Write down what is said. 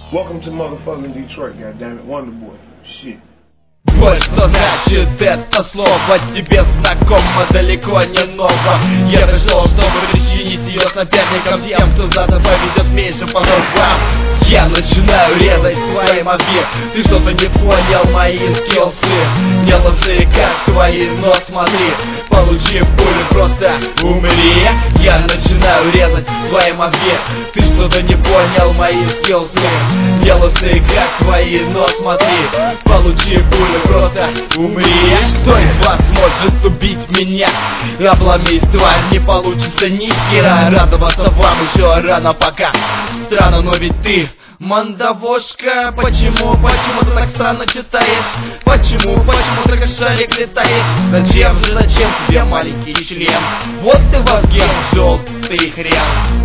Welcome to motherfucking Detroit, goddammit, Wonder Boy. Shit. Вот что значит это слово, тебе знакомо, далеко не ново. Я пришел, чтобы причинить ее с наперником, тем, кто за тобой ведет меньше по нормам. Я начинаю резать свои мозги. Ты что-то не понял, мои скиллсы не лжи, как твои, но смотри, получи пулю, просто умри. Я начинаю резать твои мозги. Ты что-то не понял, мои скиллсы не лжи, как твои, но смотри, получи пулю, просто умри. Кто из вас может убить меня? Обломись, тварь, не получится ни хера. Радоваться вам еще рано пока. Странно, но ведь ты мандавошка. Почему ты так странно читаешь? Почему ты как шарик летаешь? Зачем тебе маленький член? Вот ты в желтый хрен.